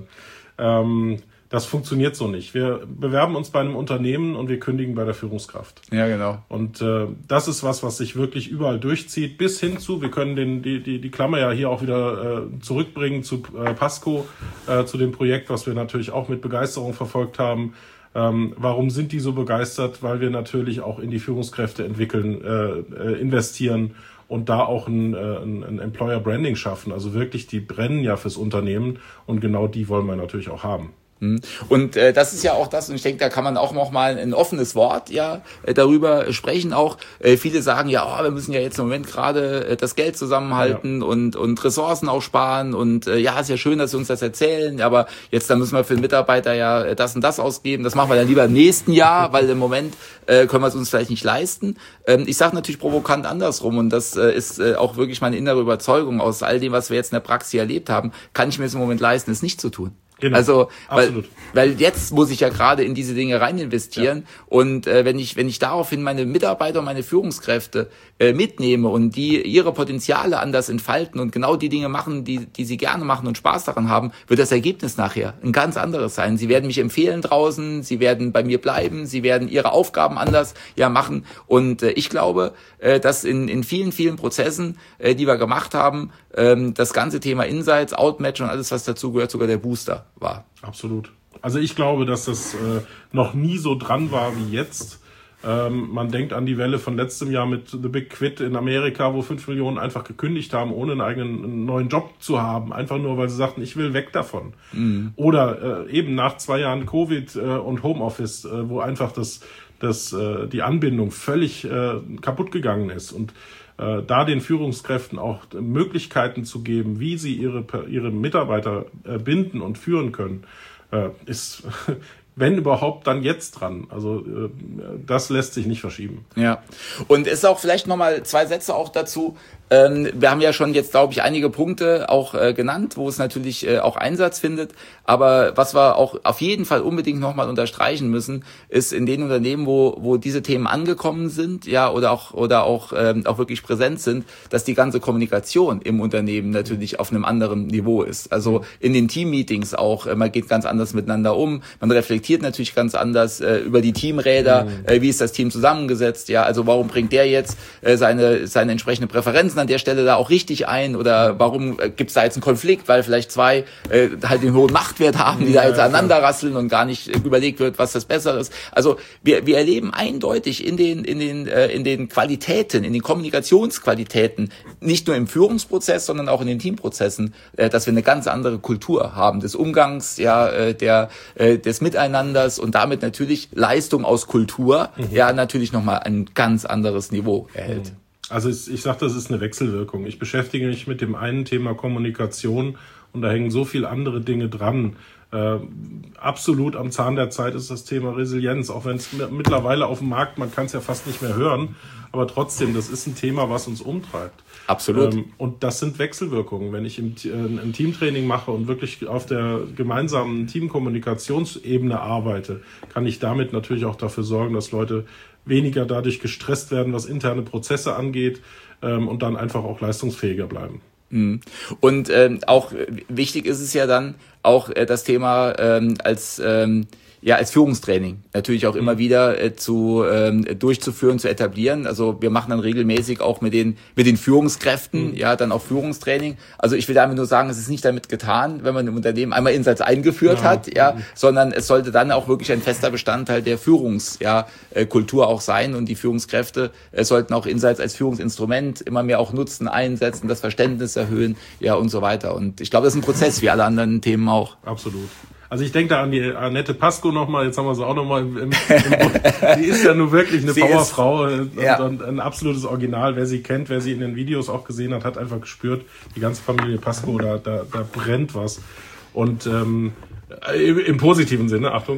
[SPEAKER 3] Das funktioniert so nicht. Wir bewerben uns bei einem Unternehmen und wir kündigen bei der Führungskraft.
[SPEAKER 1] Ja, genau.
[SPEAKER 3] Und das ist was sich wirklich überall durchzieht, bis hin zu, wir können die Klammer ja hier auch wieder zurückbringen zu Pasco, zu dem Projekt, was wir natürlich auch mit Begeisterung verfolgt haben. Warum sind die so begeistert? Weil wir natürlich auch in die Führungskräfte entwickeln, investieren und da auch ein Employer Branding schaffen. Also wirklich, die brennen ja fürs Unternehmen und genau die wollen wir natürlich auch haben.
[SPEAKER 1] Und das ist ja auch das, und ich denke, da kann man auch noch mal ein offenes Wort darüber sprechen auch. Viele sagen ja, wir müssen ja jetzt im Moment gerade das Geld zusammenhalten und Ressourcen auch sparen und ist ja schön, dass sie uns das erzählen, aber jetzt da müssen wir für den Mitarbeiter ja das und das ausgeben. Das machen wir dann lieber im nächsten Jahr, weil im Moment können wir es uns vielleicht nicht leisten. Ich sage natürlich provokant andersrum, und das ist auch wirklich meine innere Überzeugung aus all dem, was wir jetzt in der Praxis erlebt haben, kann ich mir es im Moment leisten, es nicht zu tun.
[SPEAKER 3] Genau.
[SPEAKER 1] Also, weil jetzt muss ich ja gerade in diese Dinge rein investieren. Ja. Und wenn ich daraufhin meine Mitarbeiter und meine Führungskräfte mitnehme und die ihre Potenziale anders entfalten und genau die Dinge machen, die sie gerne machen und Spaß daran haben, wird das Ergebnis nachher ein ganz anderes sein. Sie werden mich empfehlen draußen, sie werden bei mir bleiben, sie werden ihre Aufgaben anders machen. Und ich glaube, dass in vielen, vielen Prozessen, die wir gemacht haben, das ganze Thema Insights, Outmatch und alles, was dazu gehört, sogar der Booster war.
[SPEAKER 3] Absolut. Also ich glaube, dass das noch nie so dran war wie jetzt. Man denkt an die Welle von letztem Jahr mit The Big Quit in Amerika, wo 5 Millionen einfach gekündigt haben, ohne einen eigenen neuen Job zu haben. Einfach nur, weil sie sagten, ich will weg davon. Mhm. Oder eben nach 2 Jahren Covid und Homeoffice, wo einfach die Anbindung völlig kaputt gegangen ist. Und da den Führungskräften auch Möglichkeiten zu geben, wie sie ihre Mitarbeiter binden und führen können, ist, wenn überhaupt, dann jetzt dran. Also das lässt sich nicht verschieben.
[SPEAKER 1] Ja, und ist auch vielleicht nochmal 2 Sätze auch dazu. Wir haben ja schon jetzt, glaube ich, einige Punkte auch genannt, wo es natürlich auch Einsatz findet. Aber was wir auch auf jeden Fall unbedingt nochmal unterstreichen müssen, ist in den Unternehmen, wo diese Themen angekommen sind, ja, oder auch wirklich präsent sind, dass die ganze Kommunikation im Unternehmen natürlich auf einem anderen Niveau ist. Also in den Teammeetings auch, man geht ganz anders miteinander um, man reflektiert natürlich ganz anders über die Teamräder, wie ist das Team zusammengesetzt, ja, also warum bringt der jetzt seine entsprechende Präferenzen an der Stelle da auch richtig ein, oder warum gibt es da jetzt einen Konflikt, weil vielleicht 2 halt den hohen Machtwert haben, die da jetzt aneinander rasseln und gar nicht überlegt wird, was das Bessere ist. Also wir erleben eindeutig in den Qualitäten, in den Kommunikationsqualitäten, nicht nur im Führungsprozess, sondern auch in den Teamprozessen, dass wir eine ganz andere Kultur haben des Umgangs, ja, des Miteinanders und damit natürlich Leistung aus Kultur, ja, natürlich nochmal ein ganz anderes Niveau erhält.
[SPEAKER 3] Also ich sage, das ist eine Wechselwirkung. Ich beschäftige mich mit dem einen Thema Kommunikation und da hängen so viele andere Dinge dran. Absolut am Zahn der Zeit ist das Thema Resilienz, auch wenn es mittlerweile auf dem Markt, man kann es ja fast nicht mehr hören, aber trotzdem, das ist ein Thema, was uns umtreibt.
[SPEAKER 1] Absolut.
[SPEAKER 3] Und das sind Wechselwirkungen. Wenn ich ein Teamtraining mache und wirklich auf der gemeinsamen Teamkommunikationsebene arbeite, kann ich damit natürlich auch dafür sorgen, dass Leute weniger dadurch gestresst werden, was interne Prozesse angeht, und dann einfach auch leistungsfähiger bleiben.
[SPEAKER 1] Und auch wichtig ist es ja dann auch das Thema als Führungstraining natürlich auch immer wieder durchzuführen, zu etablieren. Also wir machen dann regelmäßig auch mit den Führungskräften ja dann auch Führungstraining. Also ich will damit nur sagen, es ist nicht damit getan, wenn man im Unternehmen einmal Insights eingeführt hat, sondern es sollte dann auch wirklich ein fester Bestandteil der Führungskultur auch sein, und die Führungskräfte sollten auch Insights als Führungsinstrument immer mehr auch nutzen, einsetzen, das Verständnis erhöhen, ja, und so weiter. Und ich glaube, das ist ein Prozess wie alle anderen Themen auch.
[SPEAKER 3] Absolut. Also ich denke da an die Annette Pasco nochmal, jetzt haben wir sie auch nochmal im die ist ja nur wirklich eine Powerfrau und ein absolutes Original. Wer sie kennt, wer sie in den Videos auch gesehen hat, hat einfach gespürt, die ganze Familie Pasco, da brennt was. Und im positiven Sinne, Achtung.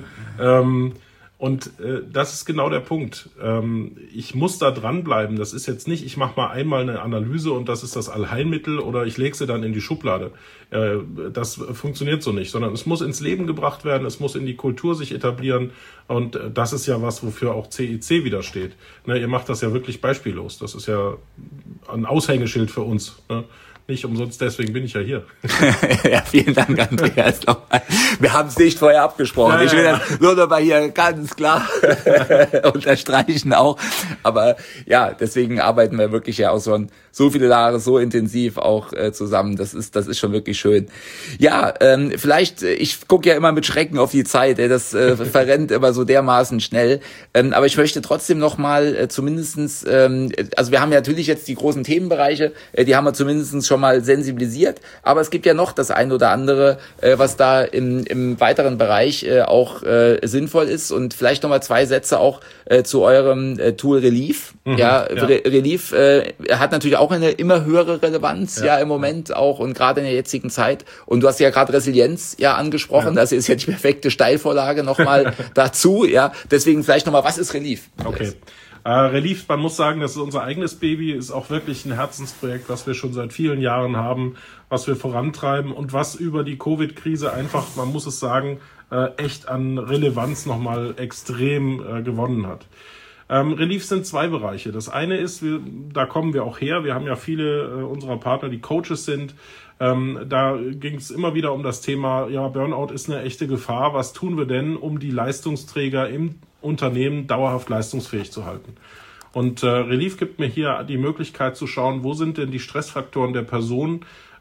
[SPEAKER 3] Und das ist genau der Punkt. Ich muss da dranbleiben. Das ist jetzt nicht, ich mache mal einmal eine Analyse und das ist das Allheilmittel oder ich lege sie dann in die Schublade. Das funktioniert so nicht, sondern es muss ins Leben gebracht werden, es muss in die Kultur sich etablieren, und das ist ja was, wofür auch CEC wieder steht. Ne, ihr macht das ja wirklich beispiellos. Das ist ja ein Aushängeschild für uns. Ne? Nicht umsonst, deswegen bin ich ja hier.
[SPEAKER 1] Ja, vielen Dank, Andreas. Wir haben es nicht vorher abgesprochen. Ich will das nur noch mal hier ganz klar unterstreichen auch. Aber ja, deswegen arbeiten wir wirklich ja auch so viele Jahre so intensiv auch zusammen. Das ist schon wirklich schön. Ja, vielleicht, ich gucke ja immer mit Schrecken auf die Zeit. Das verrennt immer so dermaßen schnell. Aber ich möchte trotzdem noch mal zumindestens, also wir haben ja natürlich jetzt die großen Themenbereiche, die haben wir zumindest schon mal sensibilisiert, aber es gibt ja noch das ein oder andere, was da im weiteren Bereich auch sinnvoll ist, und vielleicht nochmal 2 Sätze auch zu eurem Tool Relief. Relief hat natürlich auch eine immer höhere Relevanz im Moment auch und gerade in der jetzigen Zeit, und du hast ja gerade Resilienz angesprochen, das ist ja die perfekte Steilvorlage nochmal dazu, deswegen vielleicht nochmal, was ist Relief?
[SPEAKER 3] Okay. Relief, man muss sagen, das ist unser eigenes Baby, ist auch wirklich ein Herzensprojekt, was wir schon seit vielen Jahren haben, was wir vorantreiben und was über die Covid-Krise einfach, man muss es sagen, echt an Relevanz nochmal extrem gewonnen hat. Relief sind 2 Bereiche. Das eine ist, da kommen wir auch her, wir haben ja viele unserer Partner, die Coaches sind. Da ging es immer wieder um das Thema, Burnout ist eine echte Gefahr. Was tun wir denn, um die Leistungsträger im Unternehmen dauerhaft leistungsfähig zu halten? Und Relief gibt mir hier die Möglichkeit zu schauen, wo sind denn die Stressfaktoren der Person,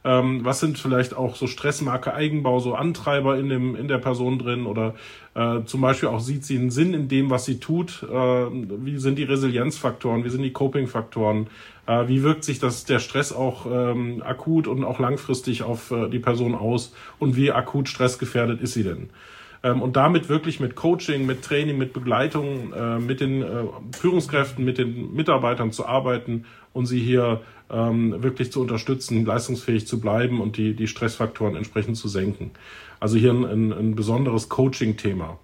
[SPEAKER 3] Was sind vielleicht auch so Stressmarker Eigenbau, so Antreiber in der Person drin oder zum Beispiel auch sieht sie einen Sinn in dem, was sie tut? Wie sind die Resilienzfaktoren? Wie sind die Coping-Faktoren? Wie wirkt sich der Stress auch akut und auch langfristig auf die Person aus? Und wie akut stressgefährdet ist sie denn? Und damit wirklich mit Coaching, mit Training, mit Begleitung, mit den Führungskräften, mit den Mitarbeitern zu arbeiten und sie hier wirklich zu unterstützen, leistungsfähig zu bleiben und die Stressfaktoren entsprechend zu senken. Also hier ein besonderes Coaching-Thema.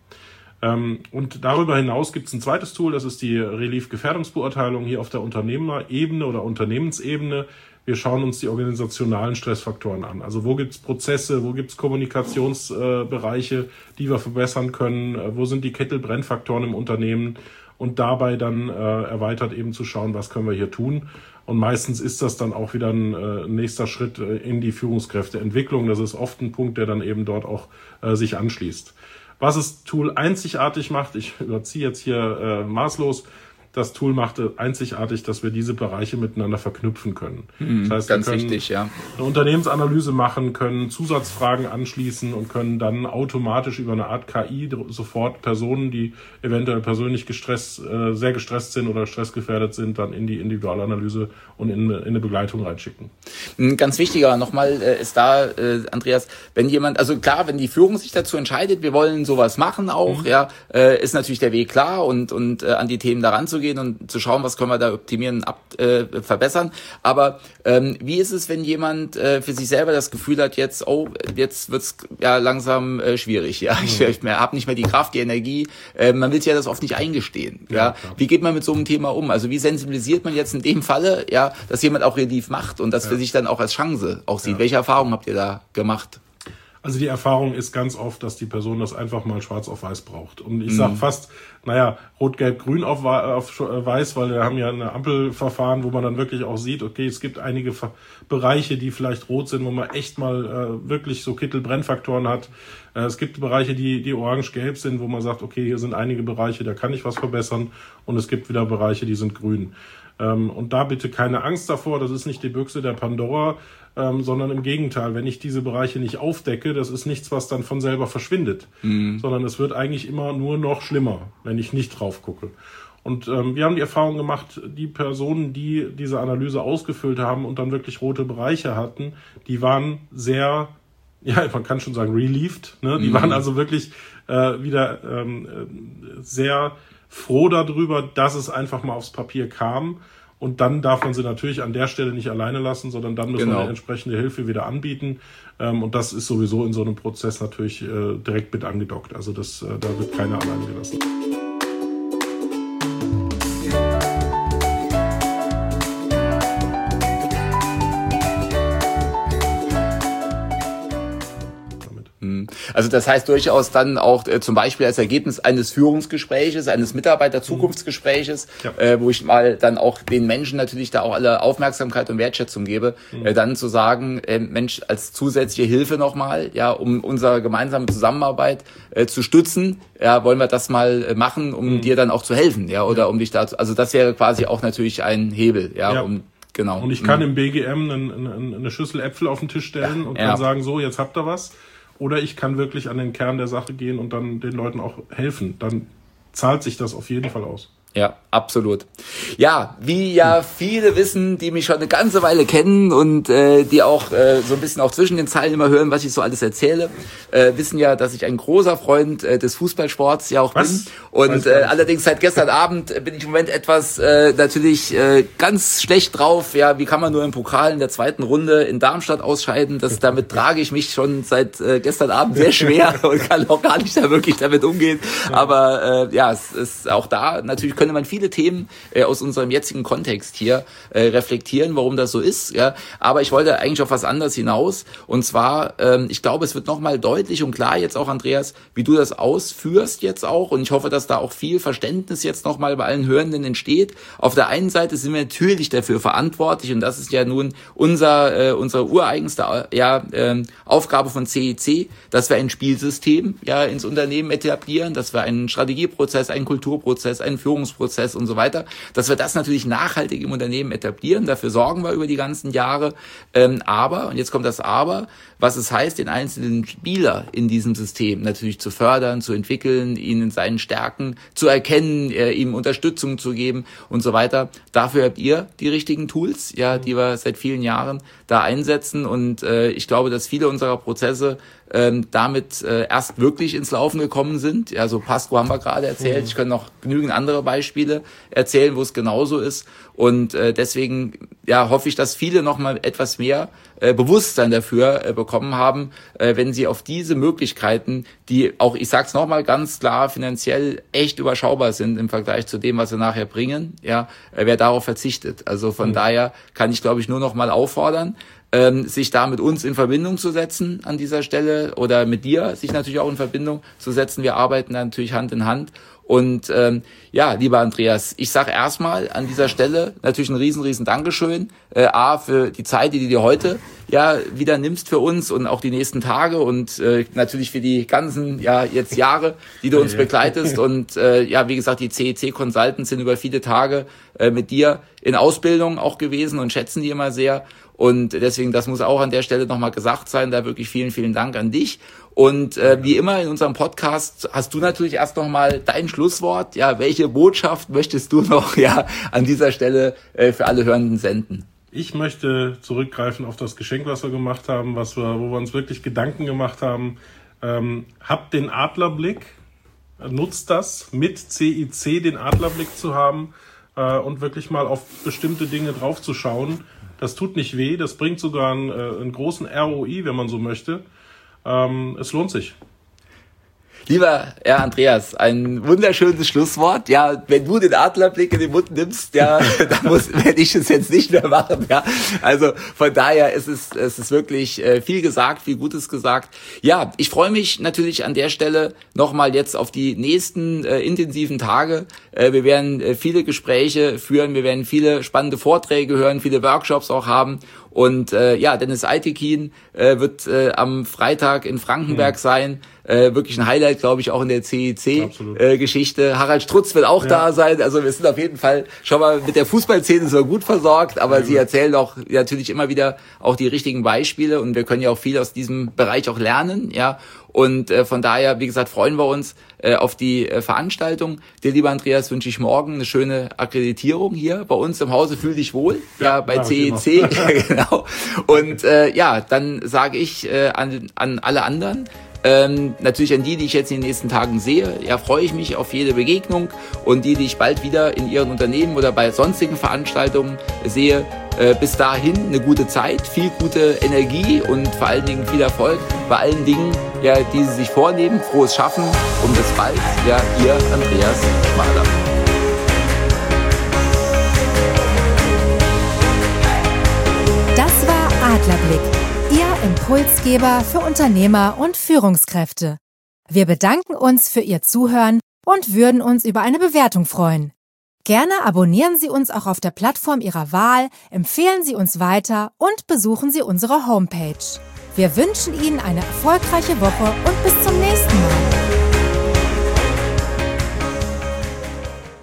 [SPEAKER 3] Und darüber hinaus gibt es ein zweites Tool, das ist die Relief-Gefährdungsbeurteilung hier auf der Unternehmerebene oder Unternehmensebene. Wir schauen uns die organisationalen Stressfaktoren an. Also wo gibt es Prozesse, wo gibt es Kommunikationsbereiche, die wir verbessern können, wo sind die Kettelbrennfaktoren im Unternehmen und dabei dann erweitert eben zu schauen, was können wir hier tun. Und meistens ist das dann auch wieder ein nächster Schritt in die Führungskräfteentwicklung. Das ist oft ein Punkt, der dann eben dort auch sich anschließt. Was das Tool einzigartig macht, ich überziehe jetzt hier maßlos, das Tool macht einzigartig, dass wir diese Bereiche miteinander verknüpfen können. Das heißt,
[SPEAKER 1] ganz
[SPEAKER 3] wir können
[SPEAKER 1] wichtig, ja.
[SPEAKER 3] Eine Unternehmensanalyse machen, können Zusatzfragen anschließen und können dann automatisch über eine Art KI sofort Personen, die eventuell persönlich sehr gestresst sind oder stressgefährdet sind, dann in die Individualanalyse und in eine Begleitung reinschicken.
[SPEAKER 1] Ein ganz wichtiger nochmal ist da, Andreas, wenn jemand, also klar, wenn die Führung sich dazu entscheidet, wir wollen sowas machen auch, ist natürlich der Weg klar und an die Themen daran zu gehen und zu schauen, was können wir da optimieren, verbessern. Aber wie ist es, wenn jemand für sich selber das Gefühl hat, jetzt wird's ja langsam schwierig, ja, ich habe nicht mehr die Kraft, die Energie, man will sich ja das oft nicht eingestehen, ja. Wie geht man mit so einem Thema um? Also wie sensibilisiert man jetzt in dem Falle, ja, dass jemand auch Relief macht und das für sich dann auch als Chance auch sieht? Welche Erfahrungen habt ihr da gemacht?
[SPEAKER 3] Also die Erfahrung ist ganz oft, dass die Person das einfach mal schwarz auf weiß braucht. Und ich sage fast, rot, gelb, grün auf weiß, weil wir haben ja ein Ampelverfahren, wo man dann wirklich auch sieht, okay, es gibt einige Bereiche, die vielleicht rot sind, wo man echt mal wirklich so Kittelbrennfaktoren hat. Es gibt Bereiche, die orange-gelb sind, wo man sagt, okay, hier sind einige Bereiche, da kann ich was verbessern. Und es gibt wieder Bereiche, die sind grün. Und da bitte keine Angst davor, das ist nicht die Büchse der Pandora, sondern im Gegenteil, wenn ich diese Bereiche nicht aufdecke, das ist nichts, was dann von selber verschwindet, sondern es wird eigentlich immer nur noch schlimmer, wenn ich nicht drauf gucke. Und wir haben die Erfahrung gemacht, die Personen, die diese Analyse ausgefüllt haben und dann wirklich rote Bereiche hatten, die waren sehr, ja, man kann schon sagen, relieved, ne? Die waren also wirklich wieder sehr froh darüber, dass es einfach mal aufs Papier kam. Und dann darf man sie natürlich an der Stelle nicht alleine lassen, sondern dann müssen wir eine entsprechende Hilfe wieder anbieten. Und das ist sowieso in so einem Prozess natürlich direkt mit angedockt. Also da wird keiner alleine gelassen.
[SPEAKER 1] Also das heißt durchaus dann auch zum Beispiel als Ergebnis eines Führungsgespräches, eines Mitarbeiter-Zukunftsgespräches, wo ich mal dann auch den Menschen natürlich da auch alle Aufmerksamkeit und Wertschätzung gebe, dann zu sagen, Mensch, als zusätzliche Hilfe nochmal, ja, um unsere gemeinsame Zusammenarbeit zu stützen, ja, wollen wir das mal machen, um dir dann auch zu helfen, ja, oder um dich da, also das wäre quasi auch natürlich ein Hebel, ja. Genau.
[SPEAKER 3] Und ich kann im BGM eine Schüssel Äpfel auf den Tisch stellen und kann sagen, so, jetzt habt ihr was. Oder ich kann wirklich an den Kern der Sache gehen und dann den Leuten auch helfen. Dann zahlt sich das auf jeden Fall aus.
[SPEAKER 1] Ja, absolut. Ja, wie ja viele wissen, die mich schon eine ganze Weile kennen und die auch so ein bisschen auch zwischen den Zeilen immer hören, was ich so alles erzähle, wissen ja, dass ich ein großer Freund des Fußballsports ja auch bin. Und allerdings seit gestern Abend bin ich im Moment etwas natürlich ganz schlecht drauf. Ja, wie kann man nur im Pokal in der zweiten Runde in Darmstadt ausscheiden? Damit trage ich mich schon seit gestern Abend sehr schwer und kann auch gar nicht da wirklich damit umgehen. Aber es ist auch da natürlich könnte man viele Themen aus unserem jetzigen Kontext hier reflektieren, warum das so ist. Ja, aber ich wollte eigentlich auf was anderes hinaus. Und zwar, ich glaube, es wird nochmal deutlich und klar jetzt auch, Andreas, wie du das ausführst jetzt auch. Und ich hoffe, dass da auch viel Verständnis jetzt nochmal bei allen Hörenden entsteht. Auf der einen Seite sind wir natürlich dafür verantwortlich und das ist ja nun unsere ureigenste Aufgabe von CEC, dass wir ein Spielsystem ins Unternehmen etablieren, dass wir einen Strategieprozess, einen Kulturprozess, einen Führungsprozess Führungsprozess und so weiter, dass wir das natürlich nachhaltig im Unternehmen etablieren. Dafür sorgen wir über die ganzen Jahre. Aber, und jetzt kommt das Aber, was es heißt, den einzelnen Spieler in diesem System natürlich zu fördern, zu entwickeln, ihn in seinen Stärken zu erkennen, ihm Unterstützung zu geben und so weiter. Dafür habt ihr die richtigen Tools, ja, die wir seit vielen Jahren da einsetzen. Und ich glaube, dass viele unserer Prozesse damit erst wirklich ins Laufen gekommen sind. Ja, so Pasco haben wir gerade erzählt. Ich kann noch genügend andere Beispiele erzählen, wo es genauso ist. Und deswegen hoffe ich, dass viele noch mal etwas mehr Bewusstsein dafür bekommen haben, wenn sie auf diese Möglichkeiten, die auch, ich sag's noch mal ganz klar, finanziell echt überschaubar sind im Vergleich zu dem, was sie nachher bringen, wer darauf verzichtet. Also von daher kann ich, glaube ich, nur noch mal auffordern, sich da mit uns in Verbindung zu setzen an dieser Stelle oder mit dir sich natürlich auch in Verbindung zu setzen. Wir arbeiten da natürlich Hand in Hand. Und lieber Andreas, ich sage erstmal an dieser Stelle natürlich ein riesen Dankeschön. Für die Zeit, die du dir heute wieder nimmst für uns und auch die nächsten Tage und natürlich für die ganzen jetzt Jahre, die du uns begleitest. Und wie gesagt, die CEC Consultants sind über viele Tage mit dir in Ausbildung auch gewesen und schätzen die immer sehr. Und deswegen, das muss auch an der Stelle nochmal gesagt sein, da wirklich vielen Dank an dich. Und wie immer in unserem Podcast hast du natürlich erst nochmal dein Schlusswort. Ja, welche Botschaft möchtest du noch an dieser Stelle für alle Hörenden senden?
[SPEAKER 3] Ich möchte zurückgreifen auf das Geschenk, was wir gemacht haben, wo wir uns wirklich Gedanken gemacht haben. Habt den Adlerblick, nutzt das, mit CIC den Adlerblick zu haben und wirklich mal auf bestimmte Dinge draufzuschauen. Das tut nicht weh, das bringt sogar einen großen ROI, wenn man so möchte. Es lohnt sich.
[SPEAKER 1] Lieber Andreas, ein wunderschönes Schlusswort. Ja, wenn du den Adlerblick in den Mund nimmst, dann werde ich es jetzt nicht mehr machen. Ja, also von daher ist es wirklich viel gesagt, viel Gutes gesagt. Ja, ich freue mich natürlich an der Stelle nochmal jetzt auf die nächsten intensiven Tage. Wir werden viele Gespräche führen, wir werden viele spannende Vorträge hören, viele Workshops auch haben. Und Dennis Eitekin wird am Freitag in Frankenberg sein. Wirklich ein Highlight, glaube ich, auch in der CEC-Geschichte. Harald Strutz wird auch da sein. Also wir sind auf jeden Fall schon mal mit der Fußballszene so gut versorgt, aber sie erzählen auch natürlich immer wieder auch die richtigen Beispiele und wir können ja auch viel aus diesem Bereich auch lernen, ja. Und von daher, wie gesagt, freuen wir uns auf die Veranstaltung. Dir, lieber Andreas, wünsche ich morgen eine schöne Akkreditierung hier bei uns im Hause. Fühl dich wohl, bei CEC. Genau. Und dann sage ich an alle anderen, natürlich an die ich jetzt in den nächsten Tagen sehe, freue ich mich auf jede Begegnung und die ich bald wieder in ihren Unternehmen oder bei sonstigen Veranstaltungen sehe. Bis dahin eine gute Zeit, viel gute Energie und vor allen Dingen viel Erfolg bei allen Dingen, die Sie sich vornehmen. Frohes Schaffen und bis bald. Ihr Andreas Schmaler.
[SPEAKER 2] Das war Adlerblick, Ihr Impulsgeber für Unternehmer und Führungskräfte. Wir bedanken uns für Ihr Zuhören und würden uns über eine Bewertung freuen. Gerne abonnieren Sie uns auch auf der Plattform Ihrer Wahl, empfehlen Sie uns weiter und besuchen Sie unsere Homepage. Wir wünschen Ihnen eine erfolgreiche Woche und bis zum nächsten Mal.